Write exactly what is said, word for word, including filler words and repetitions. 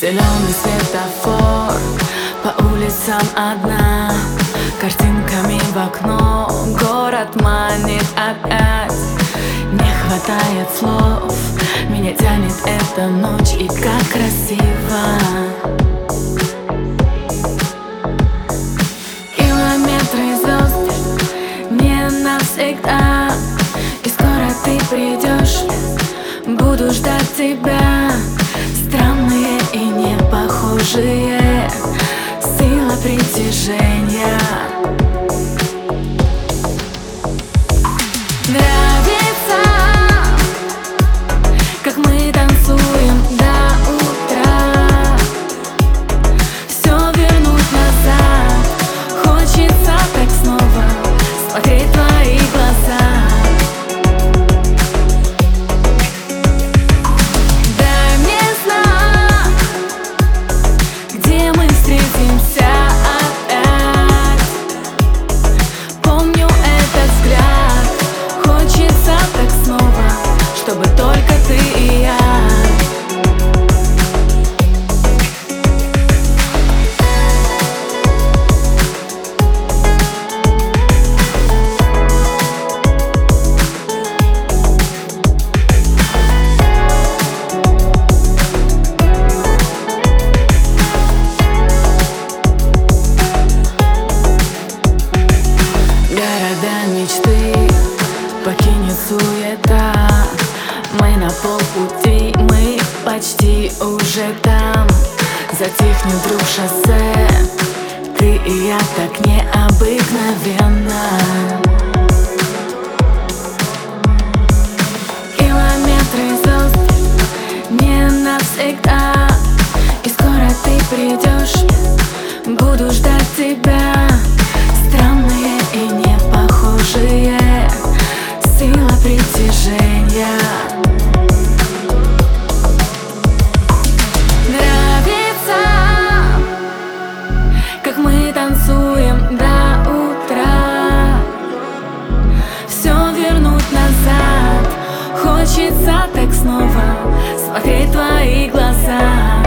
Зеленый светофор, по улицам одна, картинками в окно, город манит опять. Не хватает слов, меня тянет эта ночь, и как красиво. Километры звезд не навсегда, и скоро ты придешь, буду ждать тебя. Странные и непохожие, сила притяжения. Нравится, как мы танцуем до утра. Все вернуть назад, хочется так снова смотреть в твои глаза. Дай мне знак, где мы встретимся опять. Помню этот взгляд, хочется так снова, чтобы только ты и я. Города мечты покинет суета. Мы на полпути, мы почти уже там. Затихнет вдруг шоссе, ты и я так необыкновенно. Километры звезд не навсегда, и скоро ты придешь, буду ждать тебя. Странные и непохожие, сила притяжения. Нравится, как мы танцуем до утра. Все вернуть назад, хочется так снова смотреть в твои глаза.